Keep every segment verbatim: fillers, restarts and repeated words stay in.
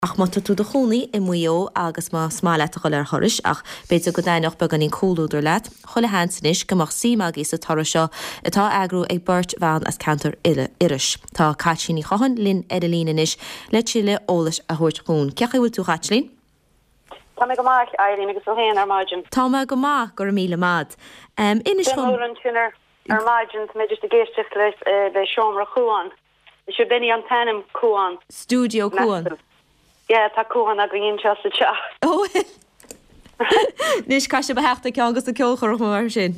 Ach má tú do chonaí I muo agus má smáile go ar thoris ach beidir go dainach be gan cóúidir leat, chola hansanis go mar símagí sa tar seo atá agrú ag burt bhean as cantar iris. Tá caitsíní chohan lin Edelínis le siile ólas a thuirt chun. Cecha bhfuil tú chatlín? Tá me go máach airí agus ó héan ar maidin. Tá me go máach gur míle mad. Um, Inis chun... an tunar ar maidin mé just a géisteach leis le seomra chuáin. Is siú benny an tanim chuáin. Studio chuáin. Yeah, tá cuahan a gríon se sa te. Oh, Nis caiise be heachta ce agus a ceolchar mar sin.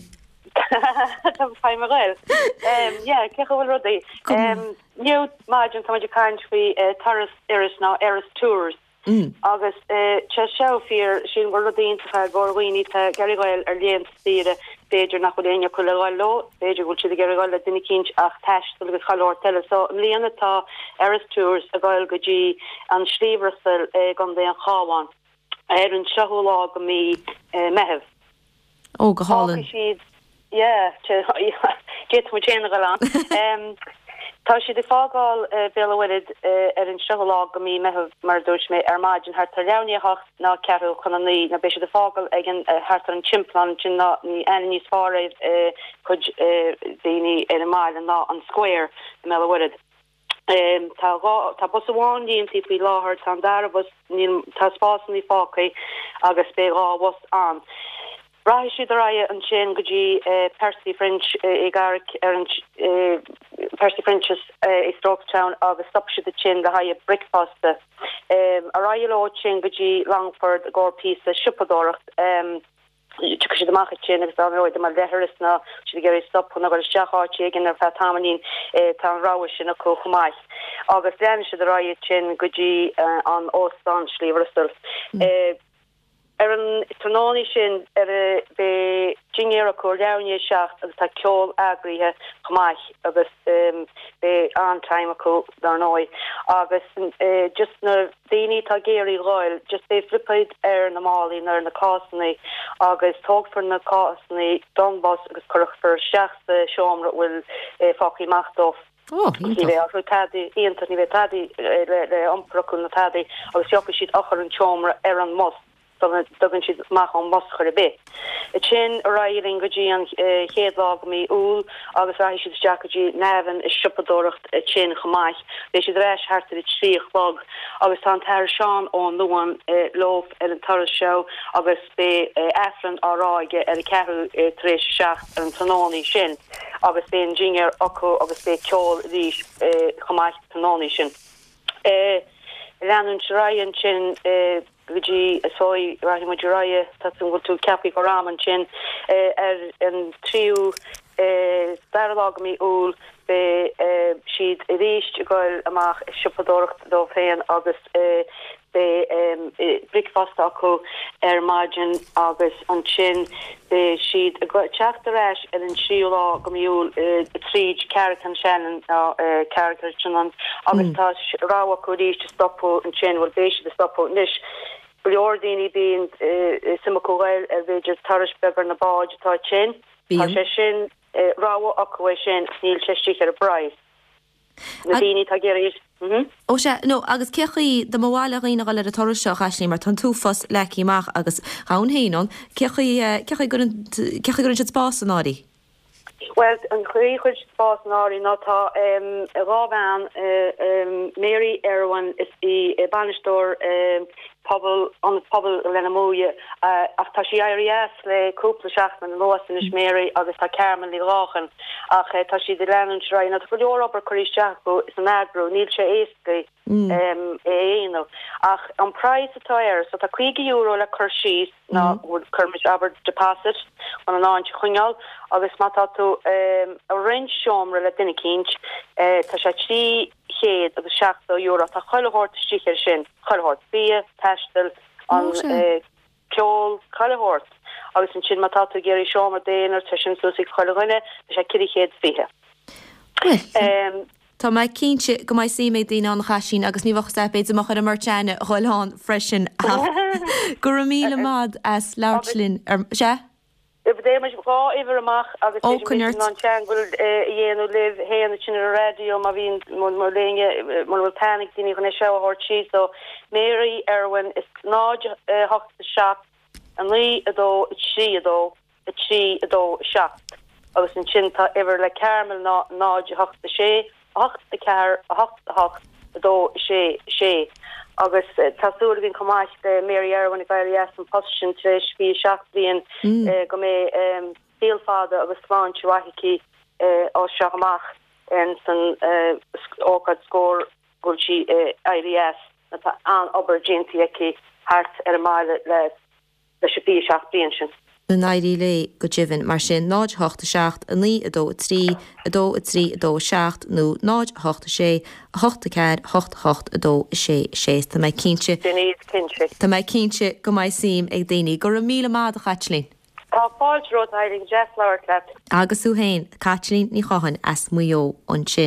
Tá fáim mar réil. Yeah, cecha bhfuil rudaí. Níú maidin tá maidir caint faoi taras iris ná Eris Tours. Agus te seo fír sin bhfuil rudaíntacha gcóirhaoine tá geirgáil ar léon tíre féidir nach chudaine chu le gáil lo, féidir bhfuil siad geirgáil le duine cinint ach teist agus chalóir teile. So líana tá Eris Tours a gáil go dtí an slíomhrastal gan dé an cháháin. Ar an seoúlá go mí meheh. Ó go hálan. Yeah, get mu chéna galán. Tá si de fágáil béhfuid ar an seoúlá go mí meheh mar dúirt mé ar maidin thart tar leabhaíocht ná ceú chun an ní na bé si de fágáil ag an thart an timplan sin ná ní an níos fáraibh chud daoine ar an maidin ná an square i mehhuiid. Um, tá tá bus bháin díontaí faoi láthair tá dar bus tá spásan í fácaí agus bé gá was an. Ra siad a raia an sin go dtí Percy French i garric ar an Percy French's i Stroketown agus stop siad a sin le haia brickfasta. Um, a raia lá sin go dtí Langford a gcór písa sipadóracht. Um, tu si amach sin agus an roiid mar leheris na si ge stop na go seaáte gin ar fatamanín tá ra sin a co chumáis. Agus le si a ra sin go dtí an óstan slíverstal. Er an tronáni sin er be jingéar a cordáine seach agus tá ceol agrithe chumáich agus be antaim a co dar nói agus just na déine tá géirí roiil just é flipid ar na málaí nar na cásannaí agus tógfar na cásannaí donbos agus chuch for seach de seomra bhfuil fácií machtof. Oh, tadi íontar ní bheith tadi le ompracún na tadi agus seocha siad achar an seomra ar an most. Dogan siad maach an mos chuir a bit. I sin a raing go dtí an chéadlá go mí úl agus ra siad Jackí nevan is sipadóracht a sin chamáich. Bé siad réis hartar i tríoch bog agus tá tar seán ón luan lof ar an tar seo agus bé efran áráige ar a ceú trééis seach ar an tanóí sin agus bé an jingar acu agus bé ceol rís chamáich tanóí sin. Leanún rain sin Guji soi rahi majoraya tatsun gultu capi goraman chin er en triu starlagmi ul be she'd reached goil amach shupadorcht do fein August be brickfast ako er margin August on chin be she'd got chafterash and in shiula gamiul trij character shannon character chunan August tash rawa kodi to stop and chin will be the stop nish Bliordini being Simacoel as they just Tarish Beber na Baj ta chin Shin Rawa Aquation Neil Cheshire a Bryce Nadini Tagiris O se no agus cechaí de máile riine gal le a toris seo chaisní mar tan túfas leiciach agus rán héon cechaí cecha gur si spás an áí. Well an chuí chuid spás an áí nátá rábán Mary Erwan is í banistóir pobl an pobl lenamóia ach tá si airías le cúpla seachman loas in Mary agus tá Carmen lí ráchan ach tá si de lenan srein na go leor obair choisteach go is an agro níl sé éasca éanamh ach an price atáir so tá cuige euro le chur síos ná bhfuil chumid aber deposit an an áint chuineáil agus má tá tú a rin seomra le duine cinint tá sé trí chéad agus seachta euro tá choilehort stichir sin choilehort bia testal an ceol choilehort agus an sin má tá tú géirí seomra déanaar tá sin súsaigh choilehine tá sé cirí chéad fiche. Tá mai cínte go mai sí méid daine an chaisín agus níhah stepéid amach ar a marteine choilán freisin gur míle mad as leirtlin ar se? dé me gá iwwer amach agus anchangul héanú liv héan sin a radio ma vín molénge mo panic din gan se hortí so Mary Erwin is ná hocht de shop an lí adó si adó si adó shop agus an chinta iwwer le caramel ná ná hocht de sé hocht de car a hocht hocht adó sé sé. agus tasú gin komáis de Mary Erwin a gair an position tre fi seachblion go mé déelfade agus sláán wahiki á seach en san ócad scór gulsi I D S an obergéntieki hart er meile le le se fi seachblion sin. Na naidí le go jivin mar sin náid hochta seacht a ní adó a trí adó a trí adó seacht nó náid hochta sé a hochta ceir hocht hocht adó sé sé Tá mai cínse Tá mai cínse go mai sim ag daoine gur a míle mád a chatlín. Tá fáilró airing Jeff Lowerclap. Agus ú hain catlín ní chohan as muo an sin.